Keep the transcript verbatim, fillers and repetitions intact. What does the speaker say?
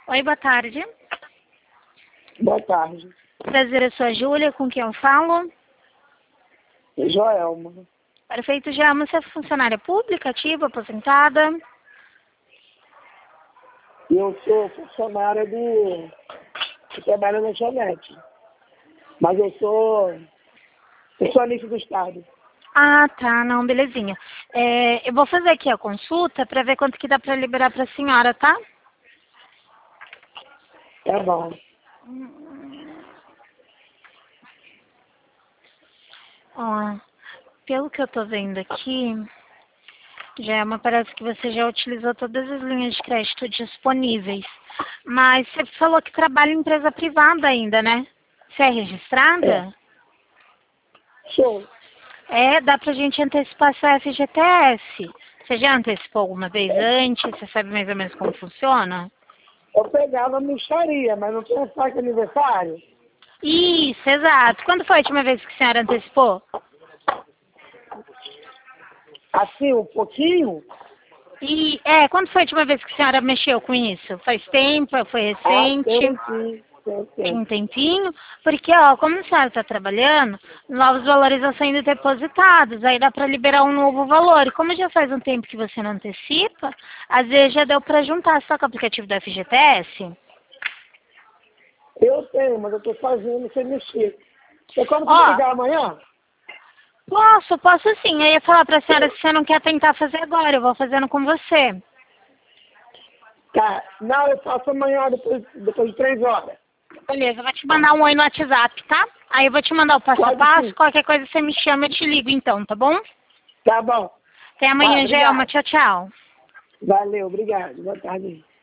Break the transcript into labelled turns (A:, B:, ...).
A: Oi, boa tarde.
B: Boa tarde.
A: Prazer, eu sou a Júlia, com quem eu falo.
B: Joelma.
A: Perfeito, Joelma. Você é funcionária pública, ativa, aposentada?
B: Eu sou funcionária do... Eu trabalho na lanchonete. Mas eu sou funcionista do Estado.
A: Ah, tá. Não, belezinha. É, eu vou fazer aqui a consulta para ver quanto que dá para liberar para a senhora, tá?
B: É bom.
A: Ó, pelo que eu tô vendo aqui, Joelma, parece que você já utilizou todas as linhas de crédito disponíveis. Mas você falou que trabalha em empresa privada ainda, né? Você é registrada?
B: É. Sou.
A: É, dá pra gente antecipar seu F G T S. Você já antecipou alguma vez antes? Você sabe mais ou menos como funciona?
B: Eu pegava mixaria, mas não tinha saque aniversário.
A: Isso, exato. Quando foi a última vez que a senhora antecipou?
B: Assim, um pouquinho.
A: E, é, quando foi a última vez que a senhora mexeu com isso? Faz tempo? Foi
B: Ah, tem
A: recente?
B: sim. Tem,
A: Tem
B: tem.
A: um tempinho? Porque, ó, como a senhora está trabalhando, novos valores estão sendo depositados, aí dá para liberar um novo valor. E como já faz um tempo que você não antecipa, às vezes já deu para juntar só com o aplicativo do F G T S.
B: Eu tenho, mas eu tô fazendo sem mexer. Tem como
A: Ó,
B: você ligar amanhã?
A: posso, posso sim. Eu ia falar para a senhora se você não quer tentar fazer agora, eu vou fazendo com você.
B: Tá. Não, eu faço amanhã, depois, depois de três horas.
A: Beleza, eu vou te mandar um oi no WhatsApp, tá? Aí eu vou te mandar o passo a
B: Pode
A: passo,
B: sim.
A: qualquer coisa você me chama, eu te ligo então, tá bom?
B: Tá bom.
A: Até
B: Tá,
A: amanhã, Gelma.
B: obrigado.
A: Tchau, tchau.
B: Valeu, obrigado. Boa tarde.